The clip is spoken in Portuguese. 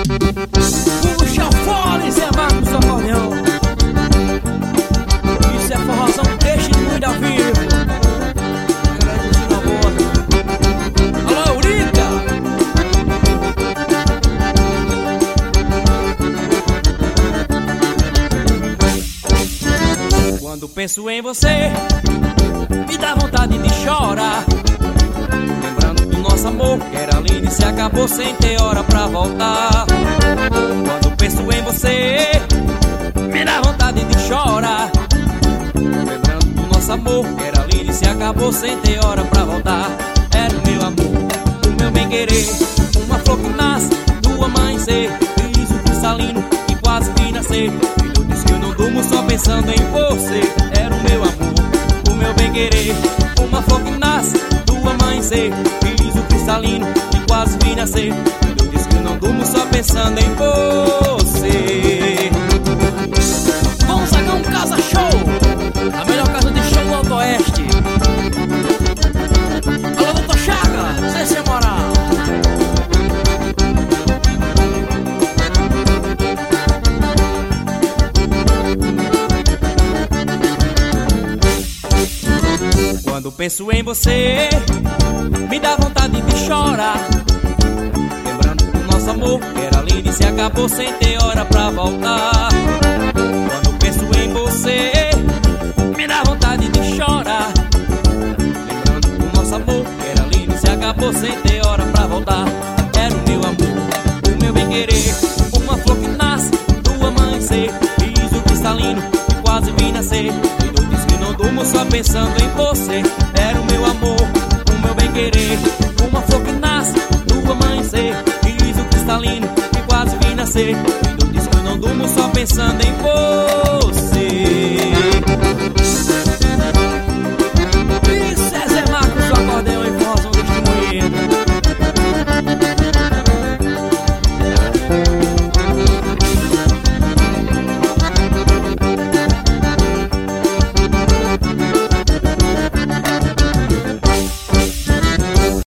Puxa o fole, Zé Marcos Napoleão. Isso é forrozão, peixe de muito ao vivo. Alô, Eurica! Quando penso em você, me dá vontade de chorar. Lembrando do nosso amor, que era lindo e se acabou sem ter hora pra voltar. Quando penso em você, me dá vontade de chorar. Lembrando do nosso amor, que era lindo e se acabou sem ter hora pra voltar. Era o meu amor, o meu bem-querer, uma flor que nasce do amanhecer, riso cristalino que quase vi nascer. E eu disse que eu não durmo só pensando em você. Era o meu amor, o meu bem-querer, uma flor que nasce do amanhecer, riso cristalino que quase vi nascer. E eu disse que eu não durmo só pensando em você. Vamos sacar um casa show, a melhor casa de show do Alto Oeste. Alô, doutor Chaga, sem ser moral. Quando penso em você, me dá vontade de chorar. Lembrando do nosso amor, que era lindo e se acabou sem ter hora pra voltar. Quando penso em você, me dá vontade de chorar. Lembrando do nosso amor, que era lindo e se acabou sem ter hora pra voltar. Era o meu amor, o meu bem-querer, uma flor que nasce do amanhecer, riso cristalino que quase vi nascer. Não durmo só pensando em você. Era o meu amor, o meu bem-querer, uma flor que nasce do amanhecer, riso cristalino que quase vi nascer. E eu disse que eu não durmo só pensando em você.